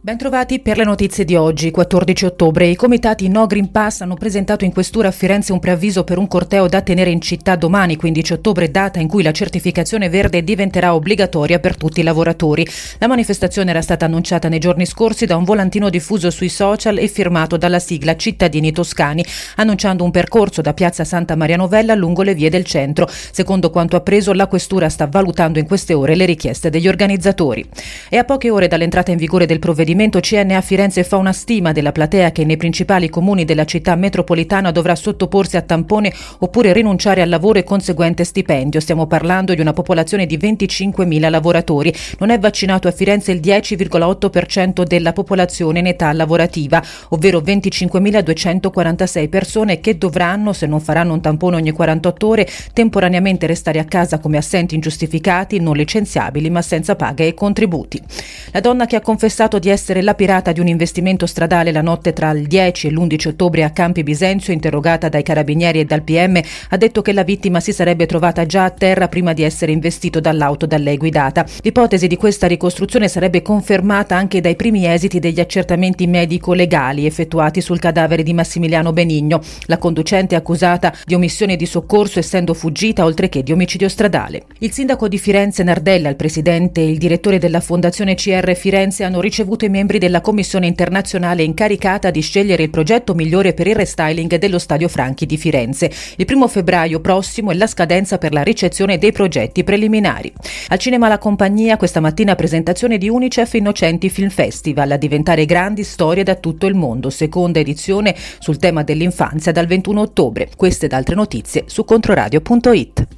Bentrovati per le notizie di oggi, 14 ottobre. I comitati No Green Pass hanno presentato in questura a Firenze un preavviso per un corteo da tenere in città domani, 15 ottobre, data in cui la certificazione verde diventerà obbligatoria per tutti i lavoratori. La manifestazione era stata annunciata nei giorni scorsi da un volantino diffuso sui social e firmato dalla sigla Cittadini Toscani, annunciando un percorso da Piazza Santa Maria Novella lungo le vie del centro. Secondo quanto appreso, la questura sta valutando in queste ore le richieste degli organizzatori. E a poche ore dall'entrata in vigore del provvedimento, CNA Firenze fa una stima della platea che nei principali comuni della città metropolitana dovrà sottoporsi a tampone oppure rinunciare al lavoro e conseguente stipendio. Stiamo parlando di una popolazione di 25.000 lavoratori. Non è vaccinato a Firenze il 10,8% della popolazione in età lavorativa, ovvero 25.246 persone che dovranno, se non faranno un tampone ogni 48 ore, temporaneamente restare a casa come assenti ingiustificati, non licenziabili ma senza paga e contributi. La donna che ha confessato di essere la pirata di un investimento stradale la notte tra il 10 e l'11 ottobre a Campi Bisenzio, interrogata dai carabinieri e dal PM, ha detto che la vittima si sarebbe trovata già a terra prima di essere investito dall'auto da lei guidata. L'ipotesi di questa ricostruzione sarebbe confermata anche dai primi esiti degli accertamenti medico-legali effettuati sul cadavere di Massimiliano Benigno. La conducente è accusata di omissione di soccorso essendo fuggita, oltre che di omicidio stradale. Il sindaco di Firenze Nardella, il presidente e il direttore della Fondazione CR Firenze hanno ricevuto i membri della commissione internazionale incaricata di scegliere il progetto migliore per il restyling dello Stadio Franchi di Firenze. Il 1 febbraio prossimo è la scadenza per la ricezione dei progetti preliminari. Al cinema La Compagnia questa mattina presentazione di Unicef Innocenti Film Festival, a diventare grandi storie da tutto il mondo, seconda edizione sul tema dell'infanzia dal 21 ottobre. Queste ed altre notizie su controradio.it.